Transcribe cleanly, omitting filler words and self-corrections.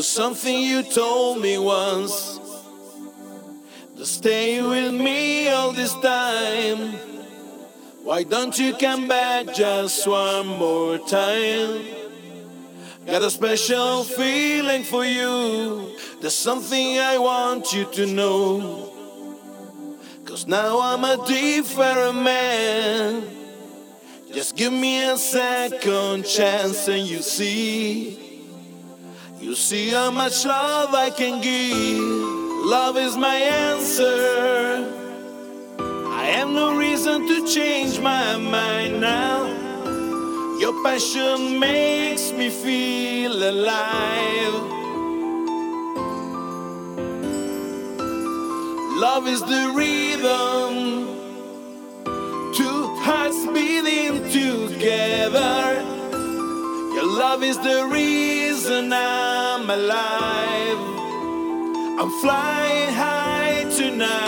was something you told me once, to stay with me all this time. Why don't you come back just one more time? Got a special feeling for you. There's something I want you to know. 'Cause now I'm a different man. Just give me a second chance and you see how much love I can give. Love is my answer. I have no reason to change my mind now. Your passion makes me feel alive. Love is the rhythm, two hearts beating together. Your love is the reason I'm alive. I'm flying high tonight.